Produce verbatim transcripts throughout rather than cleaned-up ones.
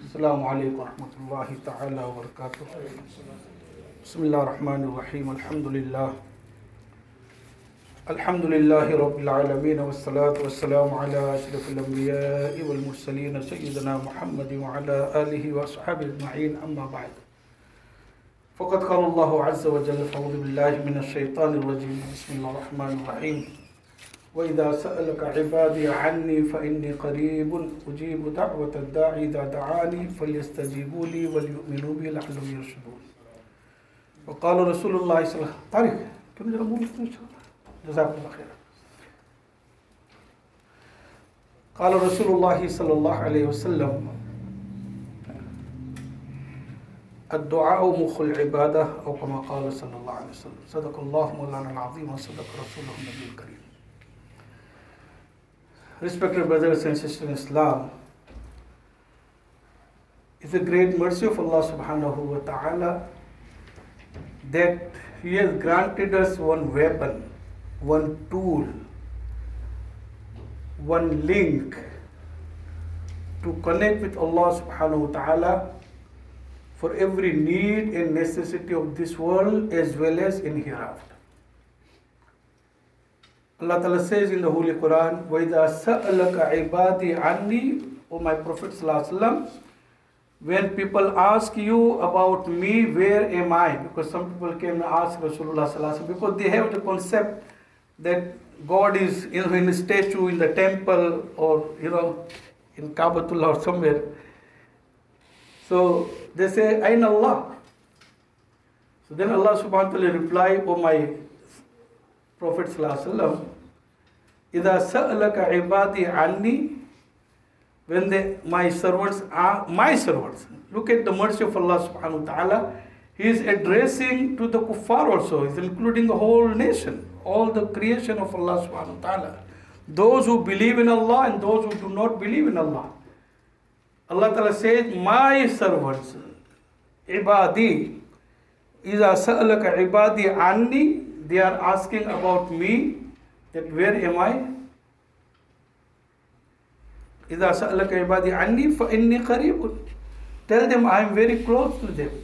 Assalamu alaikum wa rahmatullahi ta'ala wa barakatuh. Bismillah ar-Rahman ar-Rahim. Alhamdulillah. Alhamdulillahi Rabbil Alameen. Wa salatu wa salamu ala ashrafil anbiya'i wal mursaleen. Sayyidina Muhammadin wa ala alihi wa ashabihi ajma'in. Amma ba'd. فقد قال الله عز وجل فأعوذ بالله من الشيطان الرجيم بسم الله الرحمن الرحيم وإذا سألك عبادي عني فإني قريب أجيب دعوة الداعي إذا دعاني فليستجيبوا لي وليؤمنوا بي لعلهم يرشدون وقال رسول الله صلى الله عليه وسلم طارق كم جرى مو جزاكم الله خيرا قال رسول الله صلى الله عليه وسلم الدعاء مخ العبادة أو كما قال صلى الله عليه وسلم صدق الله مولانا العظيم وصدق رسوله النبي الكريم. Respected brothers and sisters in Islam, it's a great mercy of Allah subhanahu wa ta'ala that He has granted us one weapon, one tool, one link to connect with Allah subhanahu wa ta'ala for every need and necessity of this world as well as in hereafter. Allah Ta'ala says in the Holy Quran, وَإِذَا سَأَلَكَ عِبَادِي عَنِّي, O my Prophet Sallallahu Alaihi Wasallam, when people ask you about me, where am I? Because some people came and asked Rasulullah Sallallahu Alaihi Wasallam, because they have the concept that God is you know, in a statue in the temple or you know in Kaabatullah or somewhere. So they say, Aina Allah. So then Allah subhanahu wa ta'ala replied, O my Prophet sallallahu alaihi wasallam, إِذَا سَأَلَكَ عِبَادِي عَنِّي, when they, my servants are my servants. Look at the mercy of Allah subhanahu wa ta'ala. He is addressing to the kuffar also. He is including the whole nation, all the creation of Allah subhanahu wa ta'ala. Those who believe in Allah and those who do not believe in Allah. Allah Ta'ala says, my servants, ibadi, إِذَا سَأَلَكَ عِبَادِي عَنِّي, they are asking about me, that where am I? إِذَا سَأَلَكَ عِبَادِي عَنِّي فَإِنِّي قَرِيبٌ. Tell them I am very close to them.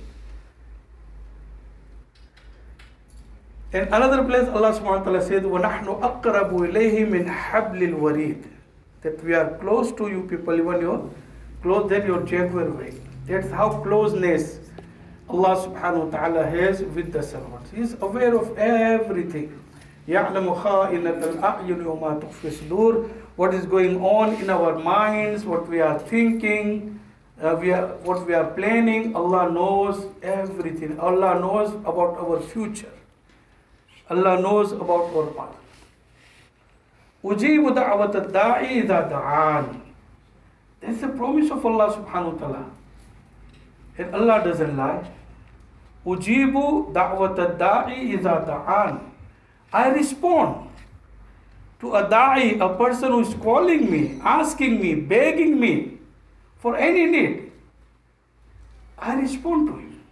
In another place Allah subhanahu wa ta'ala says, وَنَحْنُ أَقْرَبُ إِلَيْهِ مِنْ حَبْلِ الْوَرِيدِ, that we are close to you people, even your close than your jaguar wing. That's how closeness Allah subhanahu wa ta'ala has with the servants. He is aware of everything. يَعْلَمُ خَائِنَةَ الْأَعْيُنِ وَمَا تُخْفِي الصُّدُورُ, what is going on in our minds, what we are thinking, uh, we are, what we are planning. Allah knows everything. Allah knows about our future. Allah knows about our past. أُجِيبُ دَعْوَةَ الدَّاعِ إِذَا دَعَانِ. That's the promise of Allah subhanahu wa ta'ala. And Allah doesn't lie. Ujibu da'wata da'i idha da'an. I respond to a da'i, a person who is calling me, asking me, begging me for any need. I respond to him.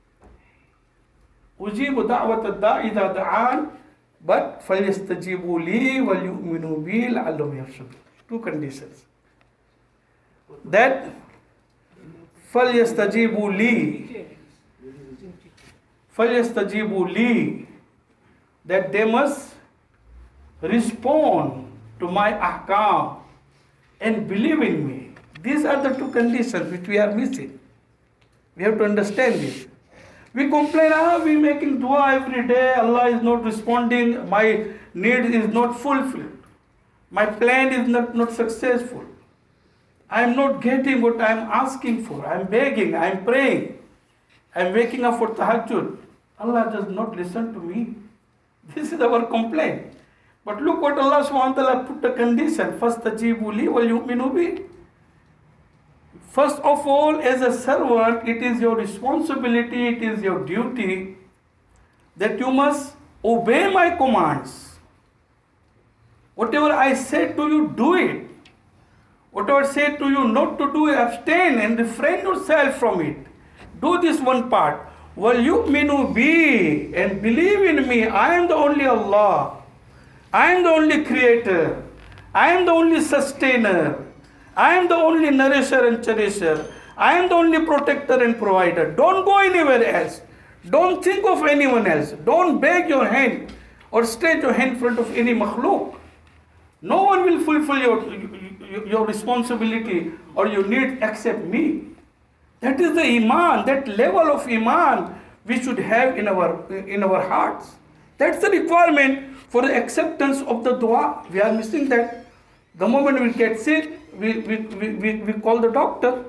Ujibu da'wata da'i idha da'an, but فَلْيَسْتَجِيبُوا لِي وَلْيُؤْمِنُوا بِي لَعَلَّهُمْ يَرْشُدُونَ. Two conditions. That فَلْيَسْتَجِيبُوا لِي فَلْيَسْتَجِيبُوا لِي, that they must respond to my ahkam and believe in me. These are the two conditions which we are missing. We have to understand this. We complain, ah, we are making dua every day, Allah is not responding, my need is not fulfilled, my plan is not, not successful. I am not getting what I am asking for. I am begging, I am praying, I am waking up for tahajjud. Allah does not listen to me. This is our complaint. But look what Allah subhanahu wa ta'ala put the condition. فَاسْتَجِيبُوا لِي وَلْيُؤْمِنُوا بِي. First of all, as a servant, it is your responsibility, it is your duty that you must obey my commands. Whatever I say to you, do it. Whatever I say to you not to do, abstain and refrain yourself from it. Do this one part. وَلْيُؤْمِنُوا بِي, and believe in me. I am the only Allah. I am the only creator. I am the only sustainer. I am the only nourisher and cherisher. I am the only protector and provider. Don't go anywhere else. Don't think of anyone else. Don't beg your hand or stretch your hand in front of any makhluk. No one will fulfill your, your responsibility or your need except me. That is the iman, that level of iman we should have in our, in our hearts. That's the requirement for the acceptance of the dua. We are missing that. The moment we get sick, we, we, we, we, we call the doctor.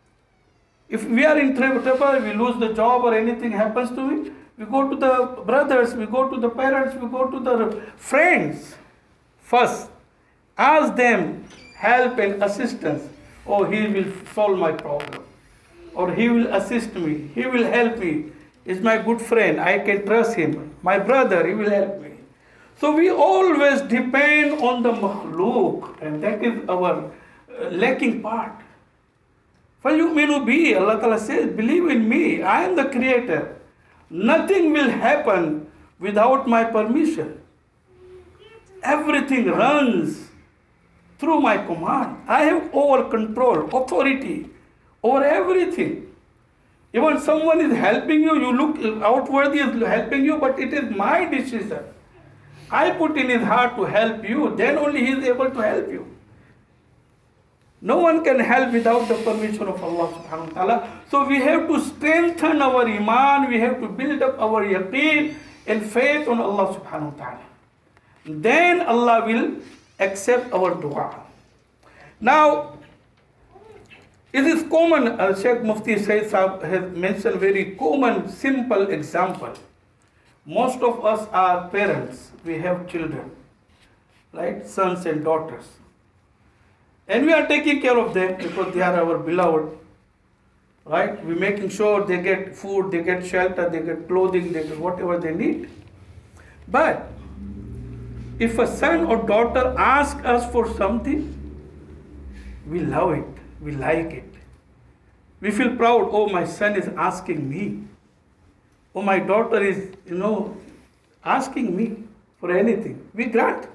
If we are in trouble, we lose the job or anything happens to me, we go to the brothers, we go to the parents, we go to the friends. First, ask them help and assistance. Oh, he will solve my problem. Or he will assist me. He will help me. He's my good friend. I can trust him. My brother, he will help me. So we always depend on the makhluk, and that is our uh, lacking part. فَلْيُؤْمِنُوا بِي, Allah Ta'ala says, believe in me, I am the creator. Nothing will happen without my permission. Everything runs through my command. I have over control, authority over everything. Even someone is helping you, you look outwardly is helping you, but it is my decision. I put in his heart to help you, then only he is able to help you. No one can help without the permission of Allah subhanahu wa ta'ala. So we have to strengthen our iman, we have to build up our yaqeen and faith on Allah subhanahu wa ta'ala. Then Allah will accept our dua. Now, it is common, uh, Sheikh Mufti Sayyid Sahab has mentioned very common, simple example. Most of us are parents, we have children, right? Sons and daughters. And we are taking care of them because they are our beloved, right? We're making sure they get food, they get shelter, they get clothing, they get whatever they need. But if a son or daughter asks us for something, we love it, we like it. We feel proud, oh, my son is asking me. Oh, my daughter is, you know, asking me for anything. We grant.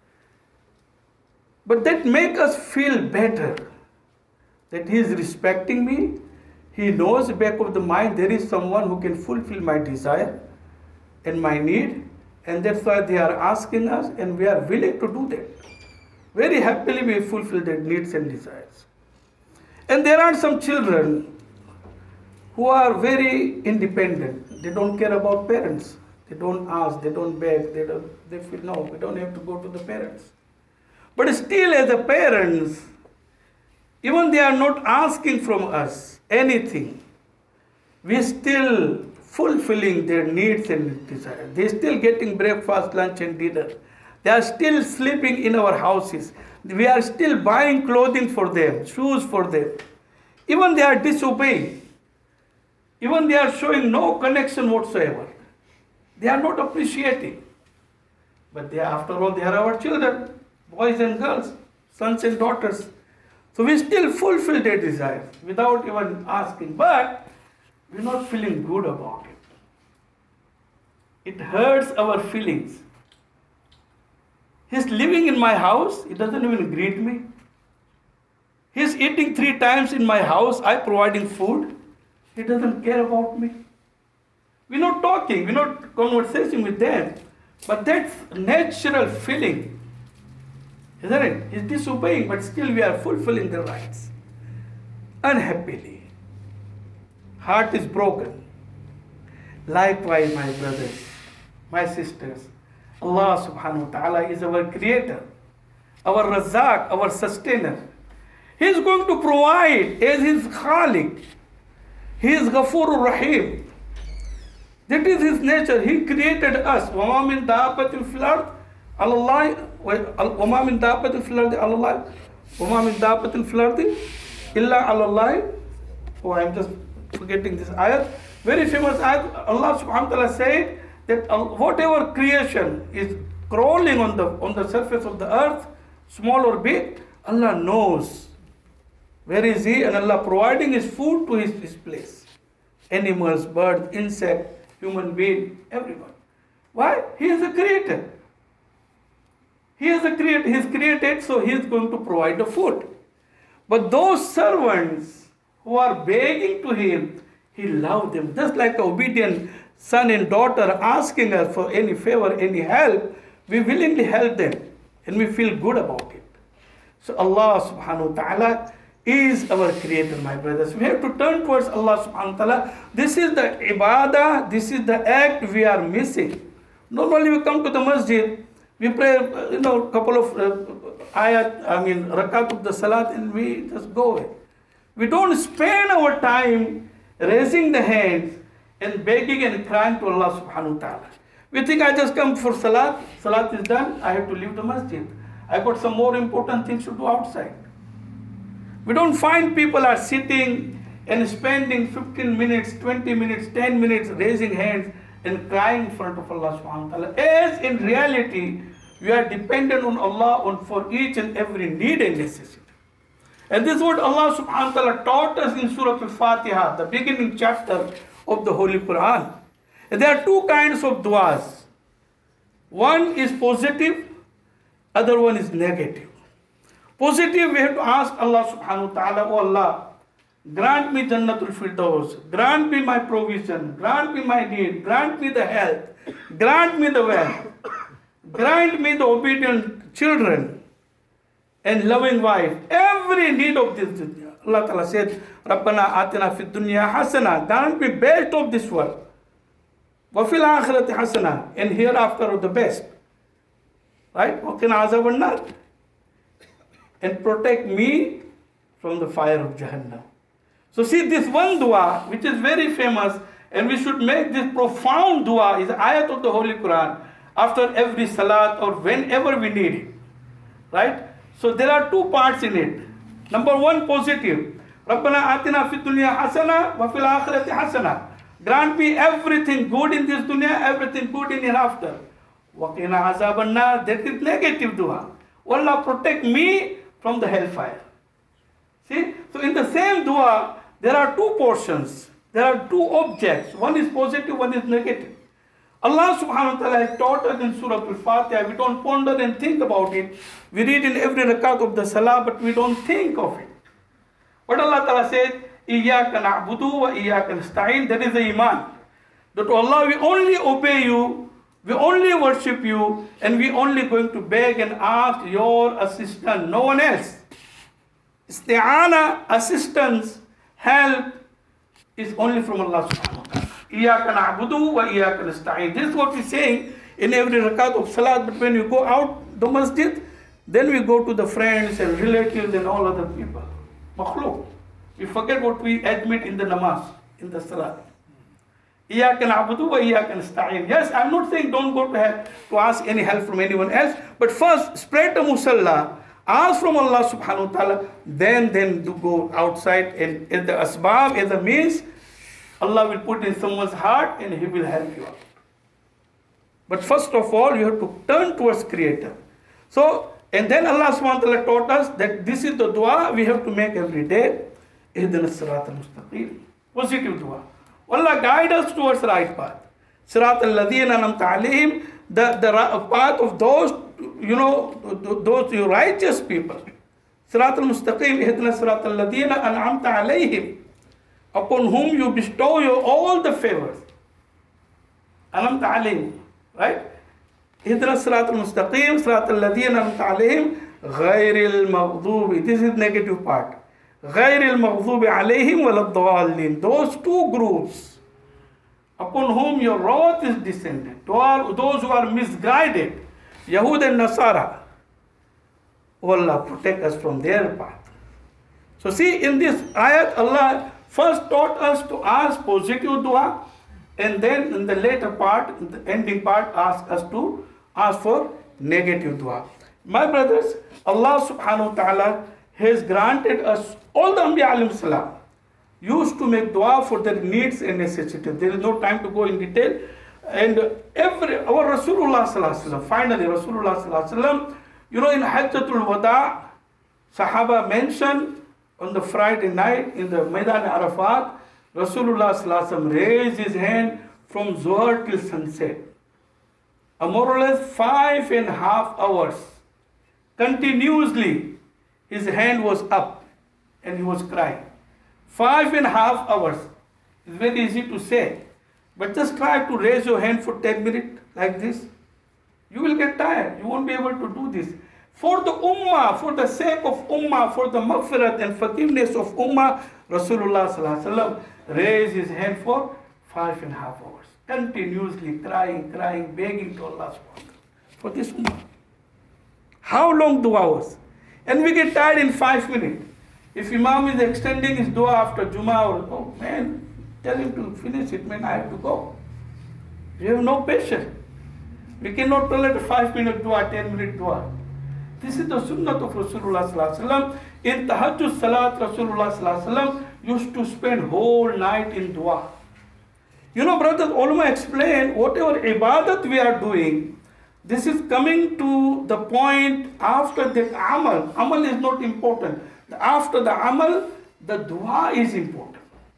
But that makes us feel better, that he is respecting me. He knows back of the mind there is someone who can fulfill my desire and my need, and that's why they are asking us, and we are willing to do that. Very happily we fulfill their needs and desires. And there are some children who are very independent. They don't care about parents. They don't ask, they don't beg, they don't, they feel, no, we don't have to go to the parents. But still, as a parents, even they are not asking from us anything, we are still fulfilling their needs and desires. They are still getting breakfast, lunch and dinner. They are still sleeping in our houses. We are still buying clothing for them, shoes for them. Even they are disobeying. Even they are showing no connection whatsoever. They are not appreciating. But they are, after all, they are our children. Boys and girls, sons and daughters. So we still fulfill their desires without even asking. But we're not feeling good about it. It hurts our feelings. He's living in my house. He doesn't even greet me. He's eating three times in my house. I'm providing food. He doesn't care about me. We're not talking. We're not conversing with them. But that's natural feeling. Isn't it? He's disobeying, but still we are fulfilling the rights. Unhappily. Heart is broken. Likewise, my brothers, my sisters, Allah subhanahu wa ta'ala is our creator, our razak, our sustainer. He is going to provide as his khaliq. He is Ghafurur Rahim. That is his nature. He created us. وَمَا مِن دَابَّةٍ فِي الْأَرْضِ عَلَى اللَّهِ وَمَا مِن دَابَّةٍ فِي الْأَرْضِ عَلَى اللَّهِ وَمَا مِن دَابَّةٍ فِي الْأَرْضِ إِلَّا عَلَى اللَّهِ. Oh, I am just forgetting this ayat. Very famous ayat. Allah subhanahu wa ta'ala said that whatever creation is crawling on the on the surface of the earth, small or big, Allah knows. Where is he? And Allah providing his food to his, his place. Animals, birds, insects, human being, everyone. Why? He is the creator. He is the creator. He is created, so he is going to provide the food. But those servants who are begging to him, he loved them. Just like an obedient son and daughter asking us for any favor, any help, we willingly help them and we feel good about it. So Allah subhanahu wa ta'ala is our creator, my brothers. We have to turn towards Allah subhanahu wa ta'ala. This is the ibadah, this is the act we are missing. Normally we come to the masjid, we pray, you know, a couple of uh, ayat, I mean, rakat of the salat, and we just go away. We don't spend our time raising the hands and begging and crying to Allah subhanahu wa ta'ala. We think I just come for salat, salat is done, I have to leave the masjid. I got some more important things to do outside. We don't find people are sitting and spending fifteen minutes, twenty minutes, ten minutes raising hands and crying in front of Allah subhanahu wa ta'ala. As in reality, we are dependent on Allah on for each and every need and necessity. And this is what Allah subhanahu wa ta'ala taught us in Surah Al-Fatiha, the beginning chapter of the Holy Quran. And there are two kinds of du'as. One is positive, other one is negative. Positive, we have to ask Allah subhanahu wa ta'ala, oh Allah, grant me Jannatul Firdaus, grant me my provision, grant me my need, grant me the health, grant me the wealth, grant me the obedient children and loving wife, every need of this dunya. Allah ta'ala said, Rabbana atina fid dunya hasana, grant me best of this world. Wa fil akhirati hasana, and hereafter of the best. Right? Wa qina azaban nar. And protect me from the fire of Jahannam. So see, this one dua, which is very famous, and we should make this profound dua, is ayat of the Holy Quran, after every salat or whenever we need it. Right? So there are two parts in it. Number one, positive. Rabbana atina fid dunya hasana wa fil akhirati hasana. Grant me everything good in this dunya, everything good in hereafter. Wa qina azaban nar. That is negative dua. Allah, protect me from the hellfire. See? So in the same dua, there are two portions. There are two objects. One is positive, one is negative. Allah subhanahu wa ta'ala has taught us in Surah Al-Fatiha. We don't ponder and think about it. We read in every rakat of the salah, but we don't think of it. What Allah ta'ala said, Iyaka na'budu wa iyaka nasta'in. That is the iman. That Allah, we only obey you, we only worship you, and we only going to beg and ask your assistance, no one else. Isti'ana, assistance, help, is only from Allah subhanahu wa ta'ala. Iyaka na'budu wa iyaka nasta'in. This is what we're saying in every rakat of salat, but when we go out the masjid, then we go to the friends and relatives and all other people. Makhluk. We forget what we admit in the namaz, in the salat. Iyaka na'budu wa iyaka nasta'in. Yes, I'm not saying don't go to help, to ask any help from anyone else, but first spread the musalla, ask from Allah subhanahu wa ta'ala, then then do go outside, and in the asbab, in the means, Allah will put in someone's heart and He will help you out. But first of all, you have to turn towards Creator. So, and then Allah subhanahu wa ta'ala taught us that this is the dua we have to make every day. Ihdina sirat al-mustaqim. Positive dua. Allah guide us towards the right path. Sirat al-ladhina an'amta alayhim, the, the path of those, you know, those righteous people. Sirat al-mustaqim, ihdina sirat al-ladhina an'amta alayhim, upon whom you bestow your all the favors. An'amta alayhim, right? Ihdina sirat al-mustaqim, sirat al-ladhina an'amta alayhim, ghayril maghdubi. This is negative part. غَيْرِ الْمَغْضُوبِ عَلَيْهِمْ وَلَا الضَّالِّينَ. Those two groups upon whom your wrath is descended, those who are misguided, Yahud and Nasara, oh Allah, protect us from their path. So see, in this ayat, Allah first taught us to ask positive dua, and then in the later part, in the ending part, ask us to ask for negative dua. My brothers, Allah subhanahu wa ta'ala has granted us, all the Anbiya alayhim salam used to make dua for their needs and necessities. There is no time to go in detail. And every, our Rasulullah sallallahu alaihi wasallam, finally Rasulullah sallallahu alaihi wasallam, you know, in Hajjatul Wada, Sahaba mentioned on the Friday night in the Maidan Arafat, Rasulullah sallallahu alaihi wasallam raised his hand from Zuhr till sunset. A more or less five and a half hours continuously. His hand was up and he was crying. Five and a half hours. It's very easy to say. But just try to raise your hand for ten minutes like this. You will get tired. You won't be able to do this. For the ummah, for the sake of ummah, for the maghfirat and forgiveness of ummah, Rasulullah sallallahu alaihi wasallam raised his hand for five and a half hours. Continuously crying, crying, begging to Allah subhanahu wa ta'ala for this ummah. How long dua was? And we get tired in five minutes. If Imam is extending his dua after Jummah, or, oh man, tell him to finish it, man, I have to go. We have no patience. We cannot tolerate a five minute dua, ten minute dua. This is the sunnah of Rasulullah sallallahu alaihi wasallam. In Tahajjud Salat, Rasulullah sallallahu alaihi wasallam used to spend whole night in dua. You know, brothers, ulama explain whatever ibadat we are doing, this is coming to the point after the amal. Amal is not important. After the amal, the dua is important.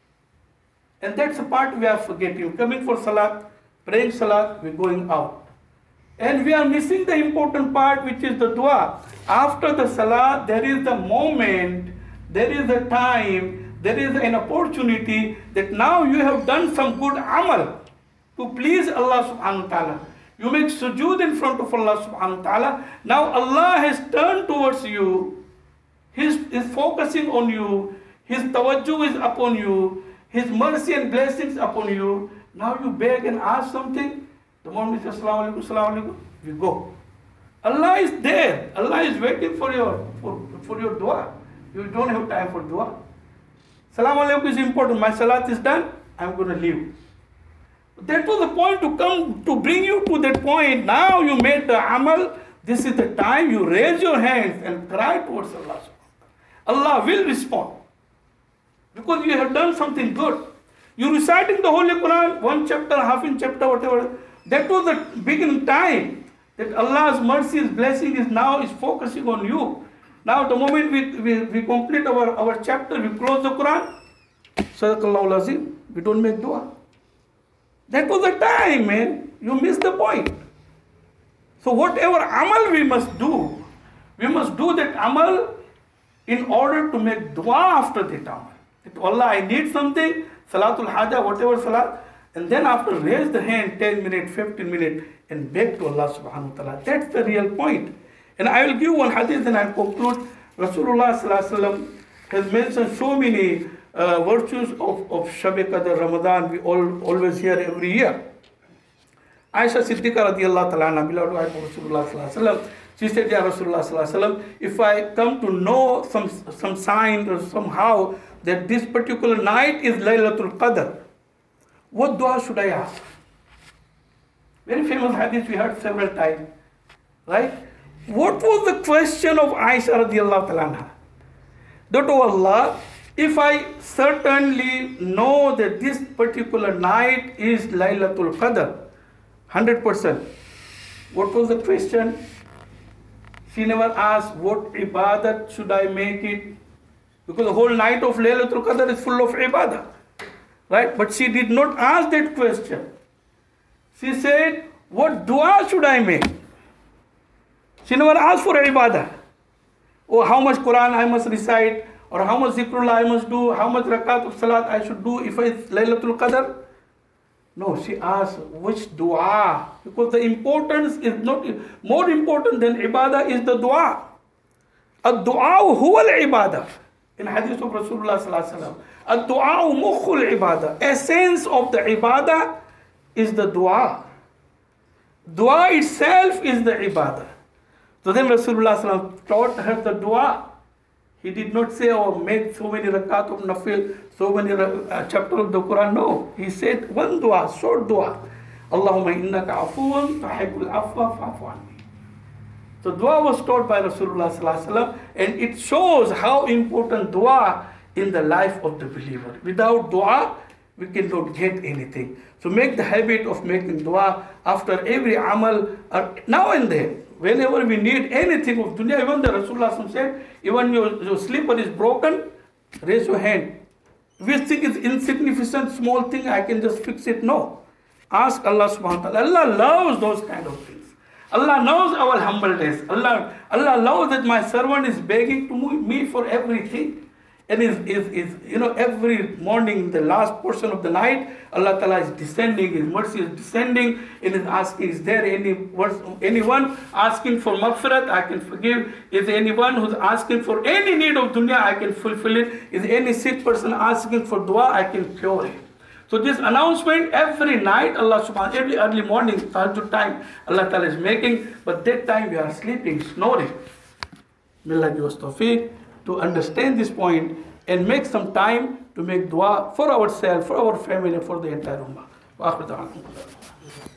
And that's the part we are forgetting. Coming for salat, praying salat, we're going out. And we are missing the important part, which is the dua. After the salat, there is the moment, there is a time, there is an opportunity that now you have done some good amal to please Allah subhanahu wa ta'ala. You make sujood in front of Allah subhanahu wa ta'ala. Now Allah has turned towards you. He is focusing on you. His tawajjuh is upon you. His mercy and blessings upon you. Now you beg and ask something. The moment you say, Assalamu alaikum, Assalamu alaikum, you go. Allah is there. Allah is waiting for your, for, for your dua. You don't have time for dua. Assalamu alaikum is important. My salat is done. I'm going to leave. That was the point to come, to bring you to that point. Now you made the amal. This is the time you raise your hands and cry towards Allah. Allah will respond. Because you have done something good. You reciting the Holy Quran, one chapter, half in chapter, whatever. That was the beginning time that Allah's mercy, His blessing is now is focusing on you. Now the moment we, we, we complete our, our chapter, we close the Quran, Sadaqallahu Lazim, we don't make dua. That was the time, man. You missed the point. So whatever amal we must do, we must do that amal in order to make dua after that amal. That Allah, I need something, Salatul Haja, whatever salat, and then after raise the hand ten minutes, fifteen minutes and beg to Allah subhanahu wa ta'ala. That's the real point. And I will give one hadith and I'll conclude. Rasulullah sallallahu alaihi wasallam has mentioned so many uh, virtues of, of Shab-e Qadr, Ramadan, we all always hear every year. Aisha Siddiqa radiallahu ta'ala, beloved wife of Rasulullah sallallahu alaihi wasallam, she said, Ya Rasulullah sallallahu alaihi wasallam, if I come to know some, some sign or somehow that this particular night is Laylatul Qadr, what dua should I ask? Very famous hadith we heard several times. Right? What was the question of Aisha radiallahu ta'ala? That, oh Allah, if I certainly know that this particular night is Laylatul Qadr, one hundred percent, what was the question? She never asked, what ibadat should I make it? Because the whole night of Laylatul Qadr is full of ibadah. Right? But she did not ask that question. She said, what dua should I make? She never asked for ibadah. Oh, how much Quran I must recite, or how much zikrullah I must do, how much rakat of salat I should do if it's Laylatul Qadr. No, she asked which dua. Because the importance is not, more important than ibadah is the dua. Ad-du'a huwa al-ibadah. In hadith of Rasulullah sallallahu alaihi wasallam, ad-du'a mukhul ibadah. Essence of the ibadah is the dua. Dua itself is the ibadah. So then Rasulullah sallallahu alaihi wasallam taught her the dua. He did not say, oh, make so many rakat of nafil, so many uh, chapter of the Quran. No, he said one dua, short dua. Allahumma innaka afuwan tuhibbul afwa fa'fu anni. So dua was taught by Rasulullah sallallahu alaihi wasallam, and it shows how important dua in the life of the believer. Without dua, we cannot get anything. So make the habit of making dua after every amal, uh, now and then. Whenever we need anything of dunya, even the Rasulullah said, even your, your slipper is broken, raise your hand. We think it's insignificant, small thing, I can just fix it. No. Ask Allah subhanahu wa ta'ala. Allah loves those kind of things. Allah knows our humbleness. Allah, Allah knows that my servant is begging to me for everything. And is, is, is, you know, every morning, the last portion of the night, Allah Ta'ala is descending, His mercy is descending, and is asking, is there any anyone asking for maghfirat? I can forgive. Is there anyone who's asking for any need of dunya? I can fulfill it. Is any sick person asking for dua? I can cure it. So this announcement every night, Allah subhanahu, every early morning, tahajjud time, Allah Ta'ala is making, but that time we are sleeping, snoring. May Allah give us tawfiq to understand this point and make some time to make dua for ourselves, for our family, and for the entire ummah.